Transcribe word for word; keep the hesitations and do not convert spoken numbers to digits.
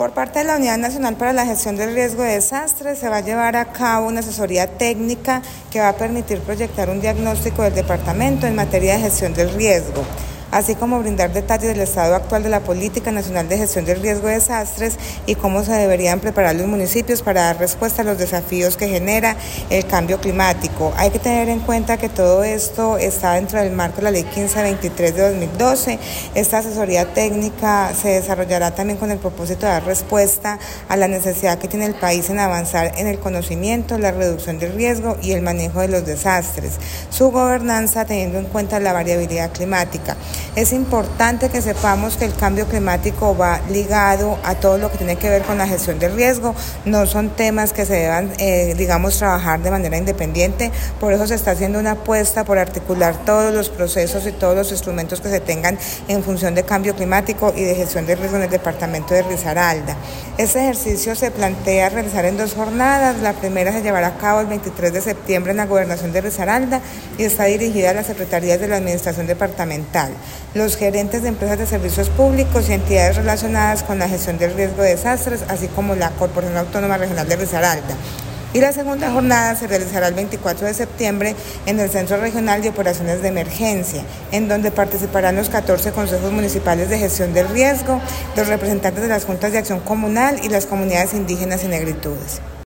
Por parte de la Unidad Nacional para la Gestión del Riesgo de Desastres se va a llevar a cabo una asesoría técnica que va a permitir proyectar un diagnóstico del departamento en materia de gestión del riesgo, así como brindar detalles del estado actual de la Política Nacional de Gestión del Riesgo de Desastres y cómo se deberían preparar los municipios para dar respuesta a los desafíos que genera el cambio climático. Hay que tener en cuenta que todo esto está dentro del marco de la Ley quince veintitrés de dos mil doce. Esta asesoría técnica se desarrollará también con el propósito de dar respuesta a la necesidad que tiene el país en avanzar en el conocimiento, la reducción del riesgo y el manejo de los desastres, su gobernanza teniendo en cuenta la variabilidad climática. Es importante que sepamos que el cambio climático va ligado a todo lo que tiene que ver con la gestión del riesgo. No son temas que se deban, eh, digamos, trabajar de manera independiente. Por eso se está haciendo una apuesta por articular todos los procesos y todos los instrumentos que se tengan en función de cambio climático y de gestión del riesgo en el departamento de Risaralda. Este ejercicio se plantea realizar en dos jornadas. La primera se llevará a cabo el veintitrés de septiembre en la Gobernación de Risaralda y está dirigida a las secretarías de la Administración Departamental, los gerentes de empresas de servicios públicos y entidades relacionadas con la gestión del riesgo de desastres, así como la Corporación Autónoma Regional de Risaralda. Y la segunda jornada se realizará el veinticuatro de septiembre en el Centro Regional de Operaciones de Emergencia, en donde participarán los catorce consejos municipales de gestión del riesgo, los representantes de las juntas de acción comunal y las comunidades indígenas y negritudes.